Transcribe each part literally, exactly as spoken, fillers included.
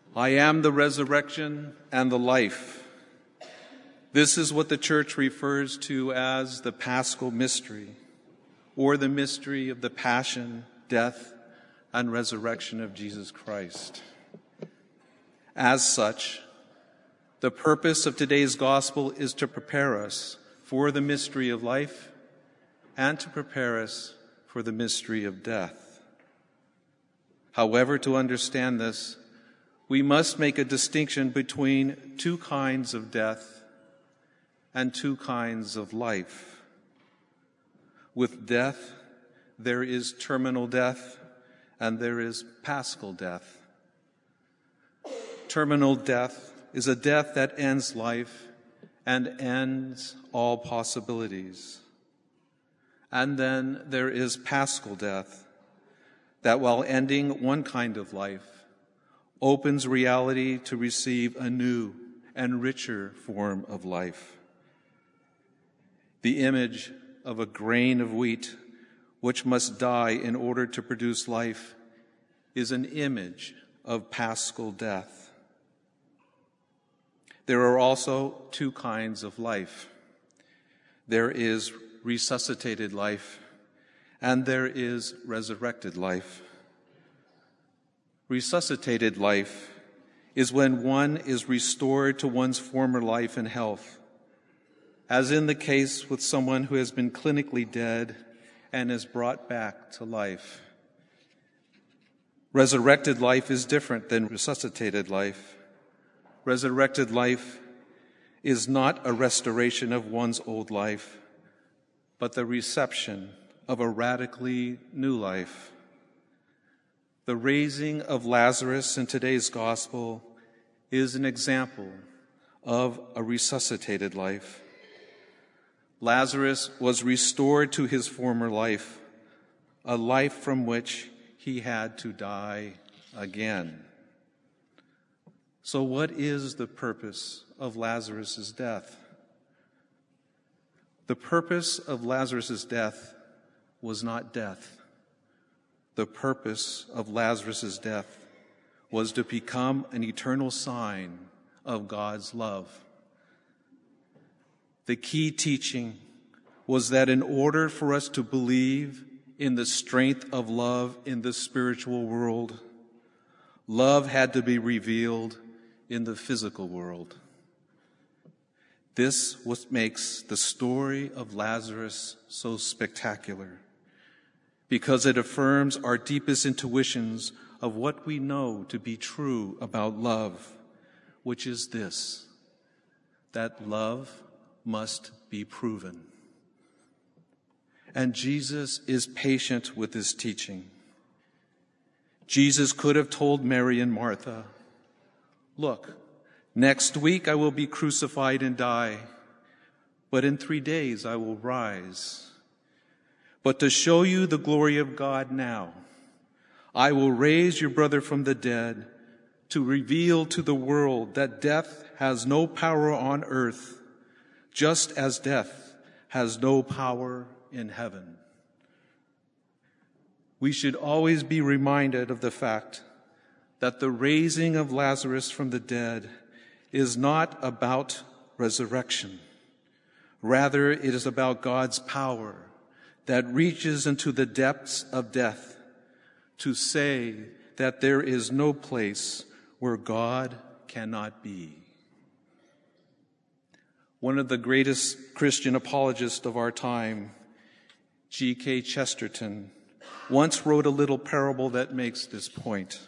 I am the resurrection and the life. This is what the church refers to as the Paschal mystery, or the mystery of the passion, death, and resurrection of Jesus Christ. As such, the purpose of today's gospel is to prepare us for the mystery of life and to prepare us for the mystery of death. However, to understand this, we must make a distinction between two kinds of death and two kinds of life. With death, there is terminal death and there is paschal death. Terminal death is a death that ends life and ends all possibilities. And then there is paschal death, that while ending one kind of life, opens reality to receive a new and richer form of life. The image of a grain of wheat, which must die in order to produce life, is an image of paschal death. There are also two kinds of life. There is resuscitated life, and there is resurrected life. Resuscitated life is when one is restored to one's former life and health, as in the case with someone who has been clinically dead and is brought back to life. Resurrected life is different than resuscitated life. Resurrected life is not a restoration of one's old life, but the reception of a radically new life. The raising of Lazarus in today's gospel is an example of a resuscitated life. Lazarus was restored to his former life, a life from which he had to die again. So what is the purpose of Lazarus' death? The purpose of Lazarus' death was not death. The purpose of Lazarus' death was to become an eternal sign of God's love. The key teaching was that in order for us to believe in the strength of love in the spiritual world, love had to be revealed in the physical world. This is what makes the story of Lazarus so spectacular, because it affirms our deepest intuitions of what we know to be true about love, which is this, that love must be proven. And Jesus is patient with his teaching. Jesus could have told Mary and Martha, "Look, next week I will be crucified and die, but in three days I will rise. But to show you the glory of God now, I will raise your brother from the dead to reveal to the world that death has no power on earth, just as death has no power in heaven." We should always be reminded of the fact that the raising of Lazarus from the dead is not about resurrection. Rather, it is about God's power that reaches into the depths of death to say that there is no place where God cannot be. One of the greatest Christian apologists of our time, G K Chesterton, once wrote a little parable that makes this point.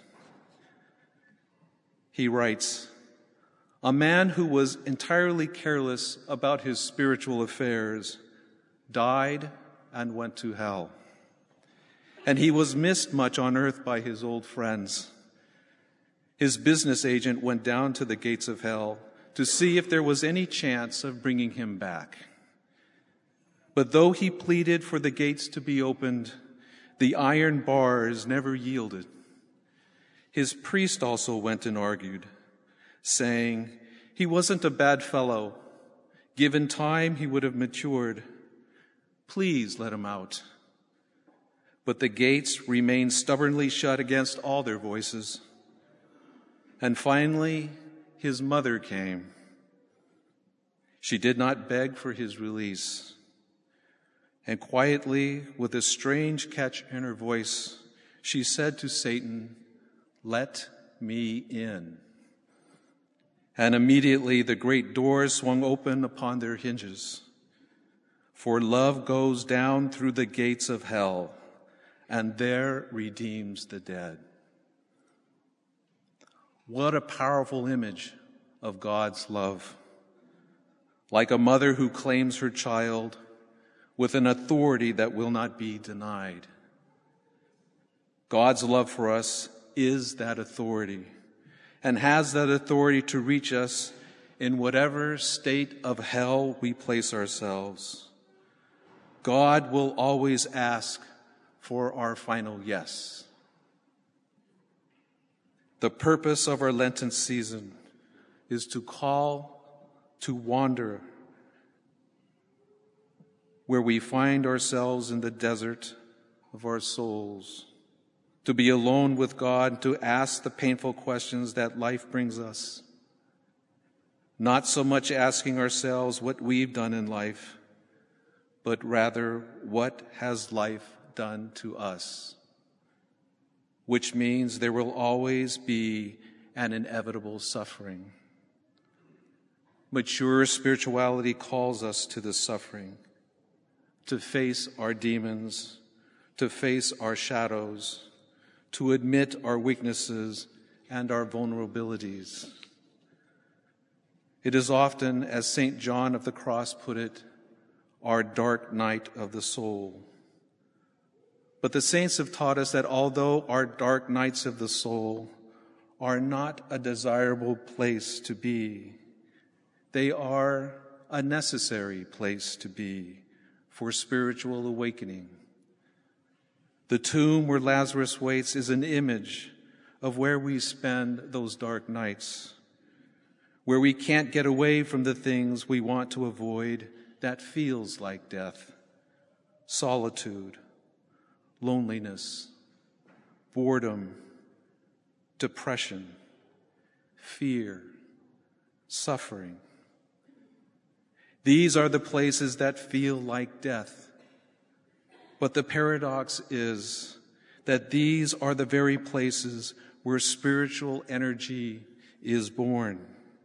He writes, "A man who was entirely careless about his spiritual affairs died and went to hell. And he was missed much on earth by his old friends. His business agent went down to the gates of hell to see if there was any chance of bringing him back. But though he pleaded for the gates to be opened, the iron bars never yielded. His priest also went and argued, saying, 'He wasn't a bad fellow. Given time, he would have matured. Please let him out.' But the gates remained stubbornly shut against all their voices. And finally, his mother came. She did not beg for his release. And quietly, with a strange catch in her voice, she said to Satan, "Let me in." And immediately the great doors swung open upon their hinges. For love goes down through the gates of hell, and there redeems the dead. What a powerful image of God's love. Like a mother who claims her child with an authority that will not be denied. God's love for us is that authority, and has that authority to reach us in whatever state of hell we place ourselves. God will always ask for our final yes. The purpose of our Lenten season is to call, to wander, where we find ourselves in the desert of our souls, to be alone with God, to ask the painful questions that life brings us. Not so much asking ourselves what we've done in life, but rather what has life done to us, which means there will always be an inevitable suffering. Mature spirituality calls us to the suffering, to face our demons, to face our shadows, to admit our weaknesses and our vulnerabilities. It is often, as Saint John of the Cross put it, our dark night of the soul. But the saints have taught us that although our dark nights of the soul are not a desirable place to be, they are a necessary place to be for spiritual awakening. The tomb where Lazarus waits is an image of where we spend those dark nights, where we can't get away from the things we want to avoid that feels like death: solitude, loneliness, boredom, depression, fear, suffering. These are the places that feel like death. But the paradox is that these are the very places where spiritual energy is born.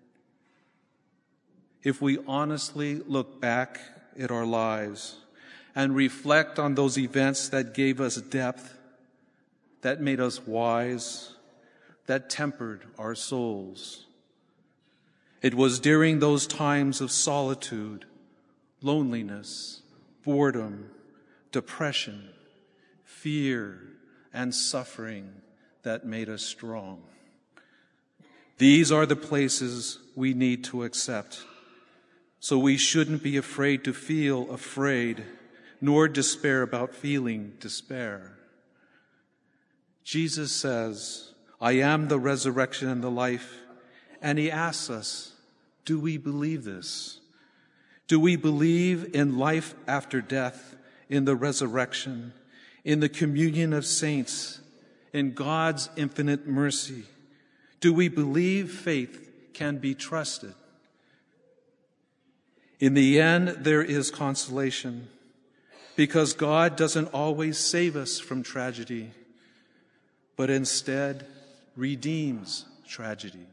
If we honestly look back at our lives and reflect on those events that gave us depth, that made us wise, that tempered our souls, it was during those times of solitude, loneliness, boredom, depression, fear, and suffering that made us strong. These are the places we need to accept. So we shouldn't be afraid to feel afraid, nor despair about feeling despair. Jesus says, "I am the resurrection and the life." And he asks us, do we believe this? Do we believe in life after death, in the resurrection, in the communion of saints, in God's infinite mercy? Do we believe faith can be trusted? In the end, there is consolation, because God doesn't always save us from tragedy, but instead redeems tragedy.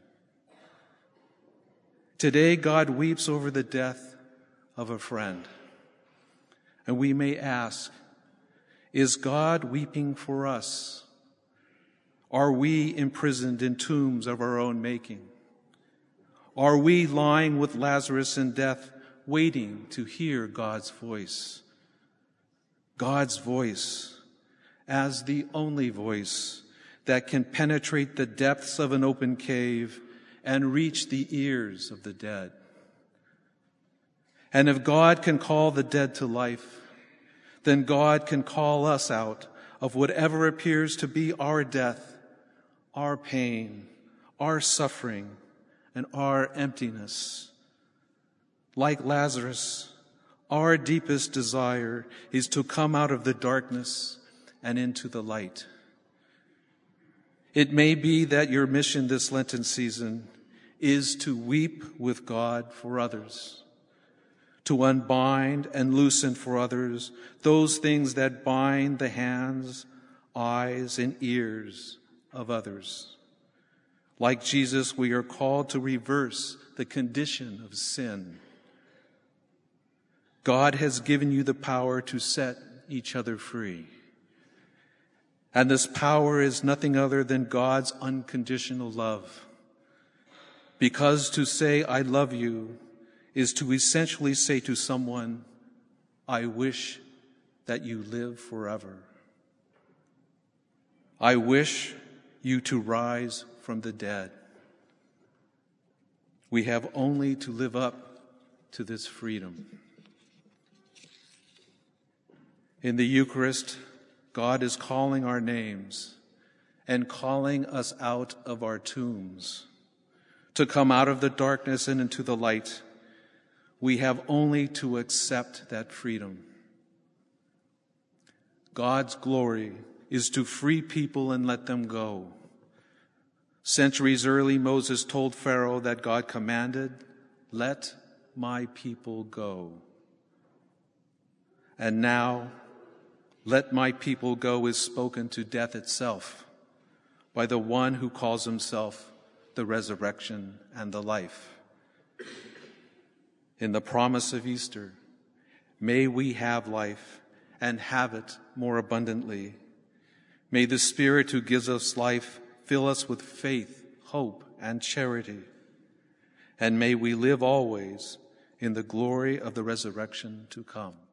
Today, God weeps over the death of a friend. And we may ask, is God weeping for us? Are we imprisoned in tombs of our own making? Are we lying with Lazarus in death, waiting to hear God's voice? God's voice as the only voice that can penetrate the depths of an open cave and reach the ears of the dead. And if God can call the dead to life, then God can call us out of whatever appears to be our death, our pain, our suffering, and our emptiness. Like Lazarus, our deepest desire is to come out of the darkness and into the light. It may be that your mission this Lenten season is to weep with God for others, to unbind and loosen for others those things that bind the hands, eyes, and ears of others. Like Jesus, we are called to reverse the condition of sin. God has given you the power to set each other free. And this power is nothing other than God's unconditional love. Because to say, I love you, is to essentially say to someone, I wish that you live forever. I wish you to rise from the dead. We have only to live up to this freedom. In the Eucharist, God is calling our names and calling us out of our tombs to come out of the darkness and into the light. We have only to accept that freedom. God's glory is to free people and let them go. Centuries early, Moses told Pharaoh that God commanded, "Let my people go." And now, "Let my people go" is spoken to death itself by the one who calls himself the resurrection and the life. In the promise of Easter, may we have life and have it more abundantly. May the Spirit who gives us life fill us with faith, hope, and charity. And may we live always in the glory of the resurrection to come.